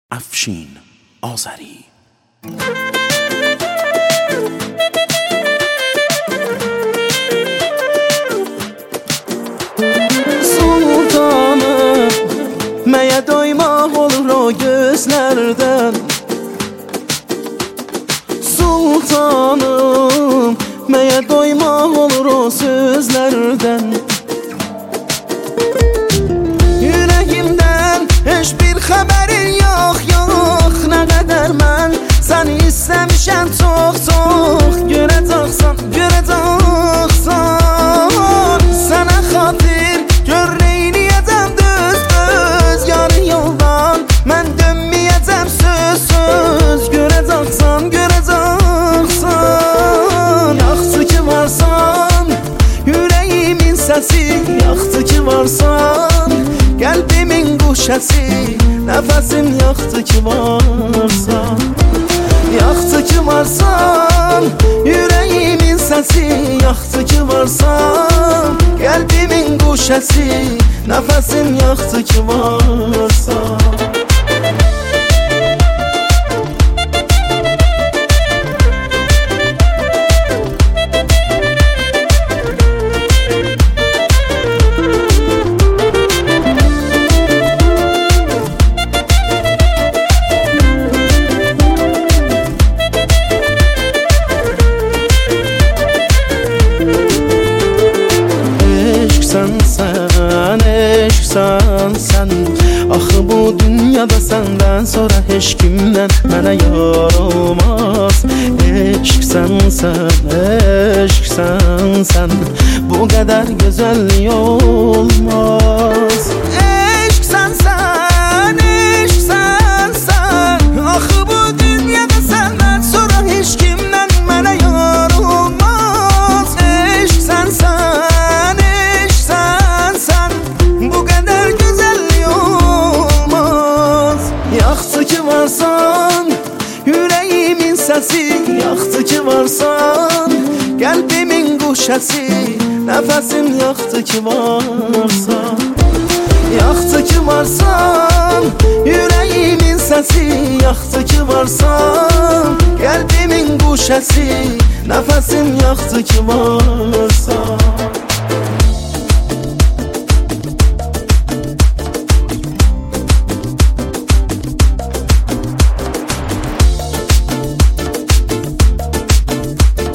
افشین آذری. Sultanım, məyə doymaq olur o gözlərdən. Sultanım, məyə doymaq olur o sözlərdən. Yüreğimdən heç bir xəbərin yox, yox. Nə qədər mən səni istəmişəm çox, çox. Görəcəksən, görəcəksən. Sənə xatir gör neyniyəcəm düz, düz. Yarı yoldan mən dönməyəcəm söz, söz. Görəcəksən, görəcəksən. Yaxşı ki varsan, yüreğimin səsi. Yaxşı ki varsan, qəlbimin quşəsi. Nəfəsim yaxşı ki varsan. Yaxşı ki varsan, yüreğimin səsi. Yaxşı ki varsan, qəlbimin quşəsi. Nəfəsim yaxşı ki varsan. Sen axı bu dünyada səndən sonra heç kimdən mənə yar olmaz. Eşqsən sən, bu qədər gözəllik olmaz. Eşqsən sən, axı bu dünyada səndən sonra heç kimdən mənə yar olmaz. Eşqsən sən, bu qədər yaxşı ki varsan, yüreğimin səsi. Yaxşı ki varsan, qəlbimin quşəsi. Nəfəsim yaxşı ki varsan. Yaxşı ki varsan, yüreğimin səsi. Yaxşı ki varsan, qəlbimin quşəsi. Nəfəsim yaxşı ki varsan.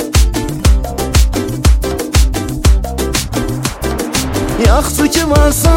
Yaxşı ki varsan,